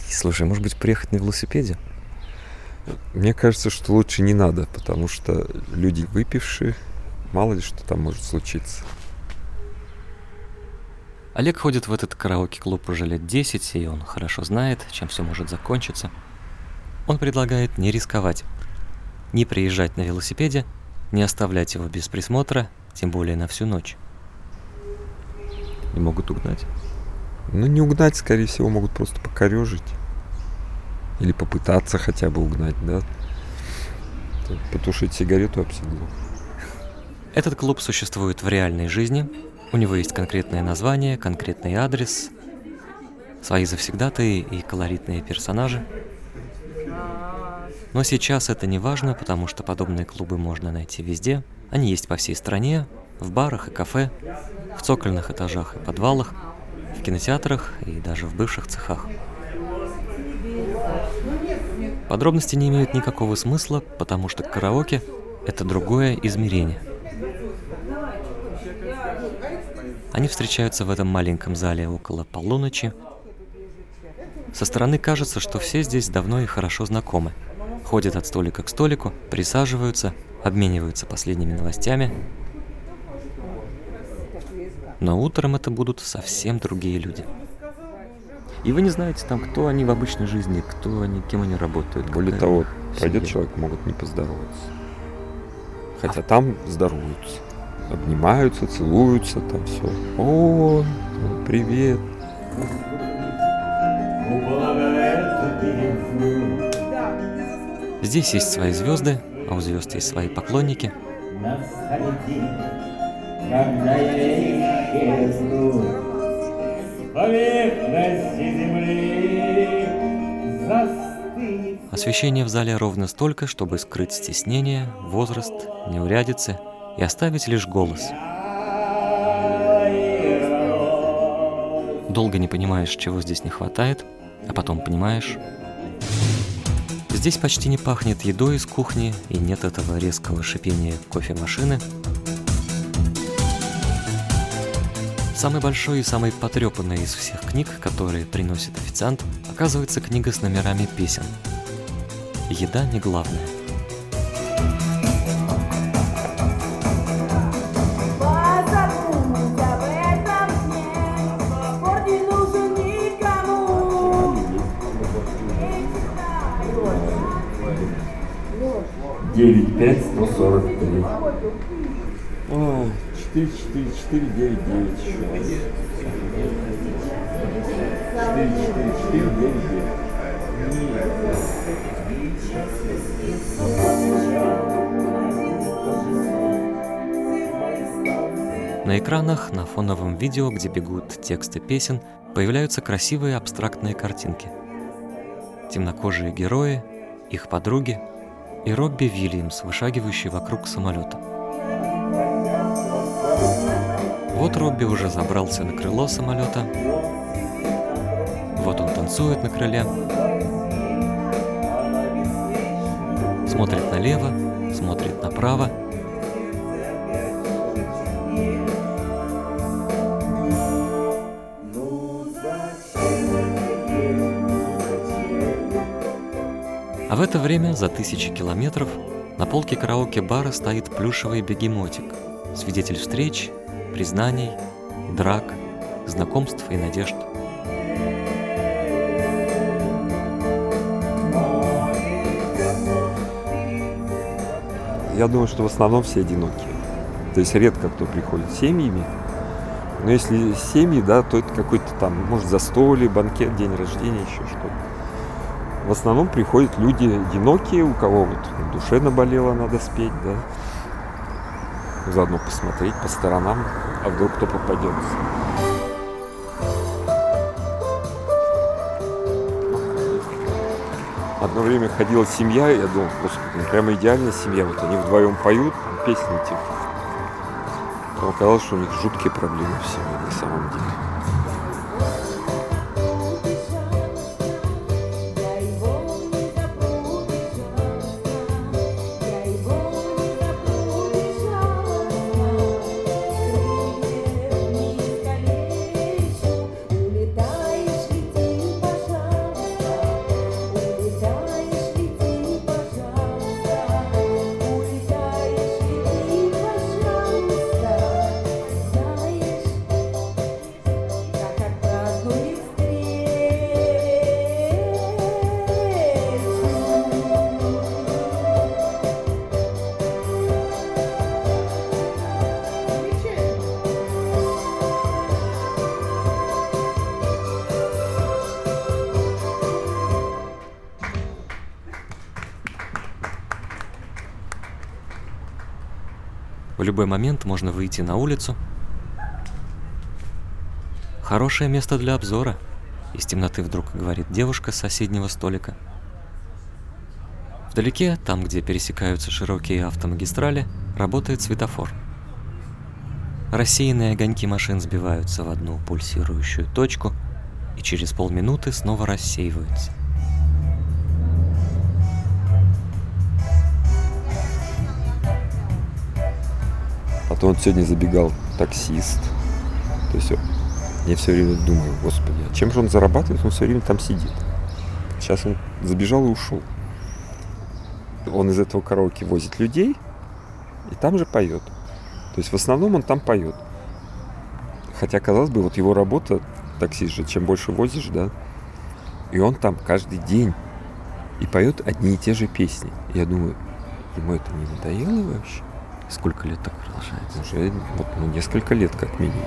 Слушай, может быть, приехать на велосипеде? Мне кажется, что лучше не надо, потому что люди выпившие, мало ли что там может случиться. Олег ходит в этот караоке-клуб уже лет 10, и он хорошо знает, чем все может закончиться. Он предлагает не рисковать, не приезжать на велосипеде, не оставлять его без присмотра, тем более на всю ночь. Не могут угнать? Ну, не угнать, скорее всего, могут просто покорежить. Или попытаться хотя бы угнать, да? Потушить сигарету об седло. Этот клуб существует в реальной жизни. У него есть конкретное название, конкретный адрес, свои завсегдатаи и колоритные персонажи. Но сейчас это не важно, потому что подобные клубы можно найти везде. Они есть по всей стране, в барах и кафе, в цокольных этажах и подвалах, в кинотеатрах и даже в бывших цехах. Подробности не имеют никакого смысла, потому что караоке – это другое измерение. Они встречаются в этом маленьком зале около полуночи. Со стороны кажется, что все здесь давно и хорошо знакомы. Ходят от столика к столику, присаживаются, обмениваются последними новостями. Но утром это будут совсем другие люди. И вы не знаете там, кто они в обычной жизни, кто они, кем они работают. Более того, пройдет человек, могут не поздороваться. Хотя там здороваются. Обнимаются, целуются, там все. О, привет. Здесь есть свои звезды, а у звезд есть свои поклонники. Когда я исчезну с поверхности земли, застынет. Освещения в зале ровно столько, чтобы скрыть стеснение, возраст, неурядицы и оставить лишь голос. Долго не понимаешь, чего здесь не хватает, а потом понимаешь. Здесь почти не пахнет едой из кухни и нет этого резкого шипения кофемашины. Самой большой и самой потрепанной из всех книг, которые приносит официант, оказывается книга с номерами песен. Еда не главное. Девять 5-143. 4-4-4-9-9 еще. 4-4-4-9-9. На экранах, на фоновом видео, где бегут тексты песен, появляются красивые абстрактные картинки. Темнокожие герои, их подруги и Робби Уильямс, вышагивающий вокруг самолета. Вот Робби уже забрался на крыло самолета. Вот он танцует на крыле. Смотрит налево, смотрит направо. А в это время, за 1000 километров, на полке караоке-бара стоит плюшевый бегемотик, свидетель встреч, признаний, драк, знакомств и надежд. Я думаю, что в основном все одинокие. То есть редко кто приходит с семьями. Но если семьи, да, то это какой-то там, может, застолье, банкет, день рождения, еще что-то. В основном приходят люди одинокие, у кого вот в душе наболело, надо спеть, да. Заодно посмотреть по сторонам, а вдруг кто попадется. Одно время ходила семья, и я думал, господи, ну прямо идеальная семья. Вот они вдвоем поют, песни типа. Потом оказалось, что у них жуткие проблемы в семье на самом деле. В любой момент можно выйти на улицу. Хорошее место для обзора. Из темноты вдруг говорит девушка с соседнего столика. Вдалеке, там, где пересекаются широкие автомагистрали, работает светофор. Рассеянные огоньки машин сбиваются в одну пульсирующую точку и через полминуты снова рассеиваются. Потом вот сегодня забегал таксист. То есть я все время думаю, господи, а чем же он зарабатывает? Он все время там сидит. Сейчас он забежал и ушел. Он из этого караоке возит людей и там же поет. То есть в основном он там поет. Хотя, казалось бы, вот его работа, таксист же, чем больше возишь, да, и он там каждый день и поет одни и те же песни. Я думаю, ему это не надоело вообще? Сколько лет так продолжается? Уже несколько лет как минимум.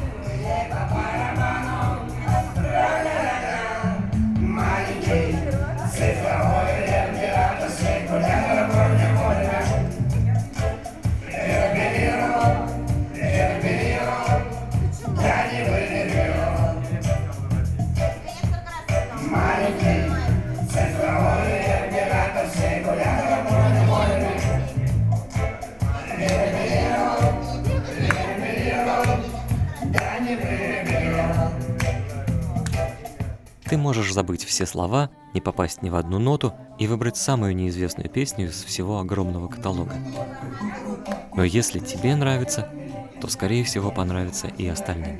Ты можешь забыть все слова, не попасть ни в одну ноту и выбрать самую неизвестную песню из всего огромного каталога. Но если тебе нравится, то, скорее всего, понравится и остальным.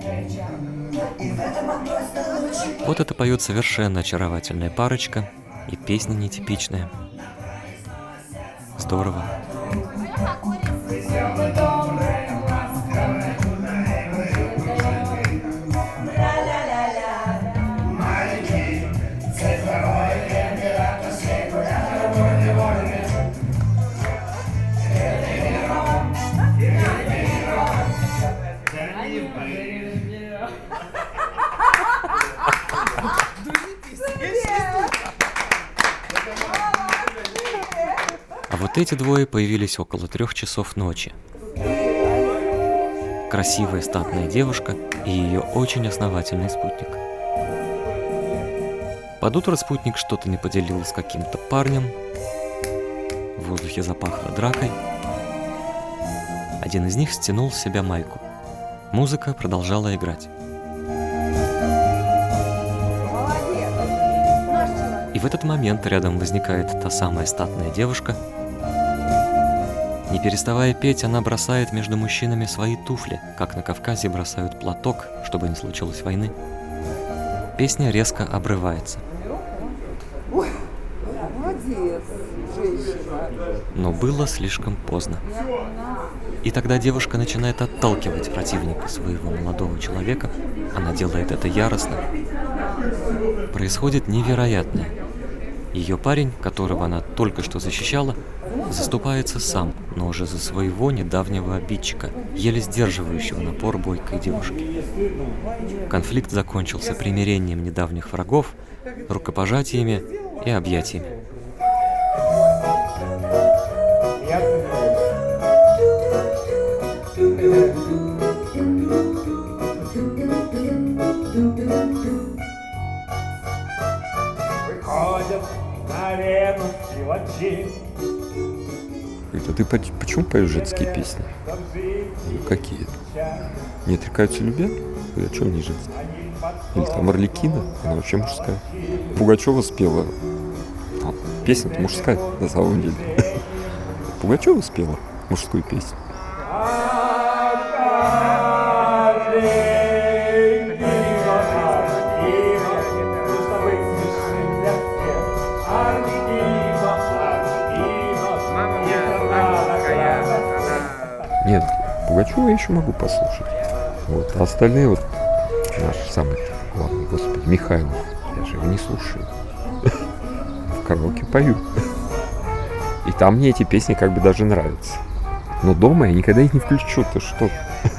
Вот это поет совершенно очаровательная парочка, и песня нетипичная. Здорово. А вот эти двое появились около 3 часов ночи. Красивая статная девушка и ее очень основательный спутник. Под утро спутник что-то не поделил с каким-то парнем. В воздухе запахло дракой. Один из них стянул с себя майку. Музыка продолжала играть. И в этот момент рядом возникает та самая статная девушка. Не переставая петь, она бросает между мужчинами свои туфли, как на Кавказе бросают платок, чтобы не случилось войны. Песня резко обрывается. Но было слишком поздно. И тогда девушка начинает отталкивать противника своего молодого человека. Она делает это яростно. Происходит невероятное. Ее парень, которого она только что защищала, заступается сам, но уже за своего недавнего обидчика, еле сдерживающего напор бойкой девушки. Конфликт закончился примирением недавних врагов, рукопожатиями и объятиями. Это ты почему поешь женские песни? Ну, какие? Не отрекаются любя? О чем не женские? Или там Арлекино? Она вообще мужская. Пугачева спела. Песня-то мужская, на самом деле. Пугачева спела мужскую песню. Нет, Пугачева я еще могу послушать. Вот. А остальные вот наш самый главный, господи, Михайлов. Я же его не слушаю. В караоке пою. И там мне эти песни как бы даже нравятся. Но дома я никогда их не включу, ты что?